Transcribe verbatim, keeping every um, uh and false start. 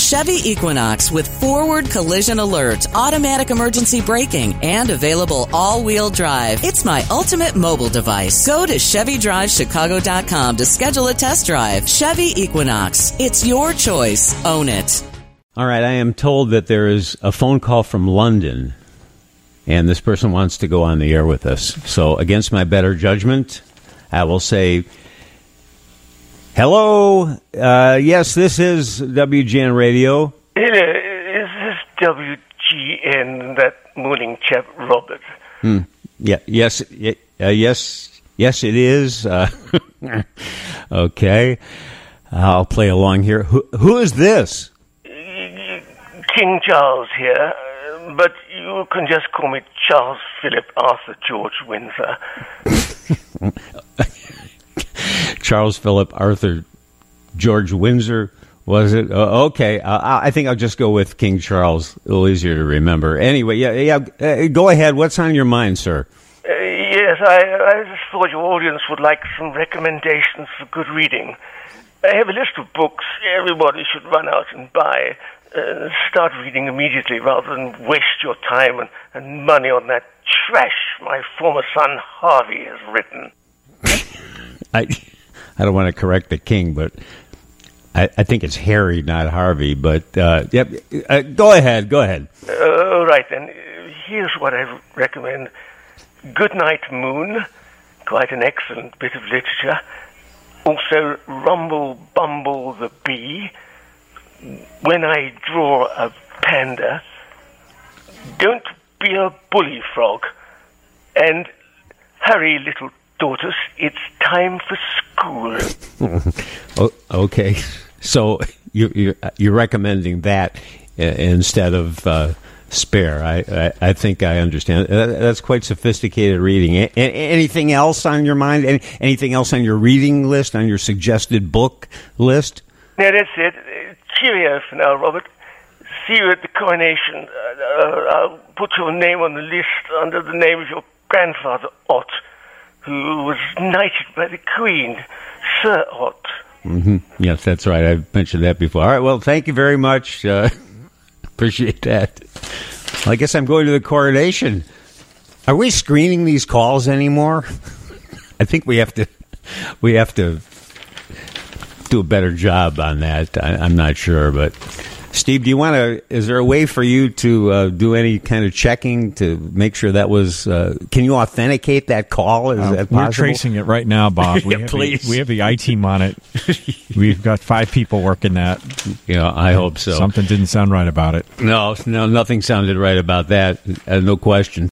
Chevy Equinox with forward collision alert, automatic emergency braking, and available all-wheel drive. It's my ultimate mobile device. Go to Chevy Drive Chicago dot com to schedule a test drive. Chevy Equinox. It's your choice. Own it. All right, I am told that there is a phone call from London, and this person wants to go on the air with us. So, against my better judgment, I will say, hello, uh, yes, this is W G N Radio. Hello, is this W G N, that morning chap, Robert? Hmm. Yeah, yes, uh, yes, yes, it is. Uh, okay, I'll play along here. Who, who is this? King Charles here, but you can just call me Charles Philip Arthur George Windsor. Charles Philip Arthur George Windsor, was it? Uh, okay, uh, I think I'll just go with King Charles. A little easier to remember. Anyway, yeah, yeah. Uh, go ahead. What's on your mind, sir? Uh, yes, I, I just thought your audience would like some recommendations for good reading. I have a list of books everybody should run out and buy. Uh, start reading immediately rather than waste your time and, and money on that trash my former son Harvey has written. I I don't want to correct the king, but I, I think it's Harry, not Harvey. But uh, yep, uh, go ahead, go ahead. Uh, right then, here's what I recommend: Goodnight Moon, quite an excellent bit of literature. Also, Rumble Bumble the Bee. When I Draw a Panda, Don't Be a Bully Frog, and Hurry, Little Tortoise, It's Time for School. Oh, okay, so you, you're, you're recommending that uh, instead of uh, Spare. I, I, I think I understand. That's quite sophisticated reading. A- anything else on your mind? Any, anything else on your reading list, on your suggested book list? No, that's it. Cheerio for now, Robert. See you at the coronation. Uh, uh, I'll put your name on the list under the name of your grandfather, Ott, who was knighted by the Queen, Sir Ott. Mm-hmm. Yes, that's right. I've mentioned that before. All right, well, thank you very much. Uh, appreciate that. Well, I guess I'm going to the coronation. Are we screening these calls anymore? I think we have to. We have to do a better job on that. I, I'm not sure, but Steve, do you want to? Is there a way for you to uh, do any kind of checking to make sure that was? Uh, can you authenticate that call? Is uh, that possible? We're tracing it right now, Bob. We yeah, have please. The, we have the I team on it. We've got five people working that. Yeah, I hope so. Something didn't sound right about it. No, no, nothing sounded right about that. Uh, no question.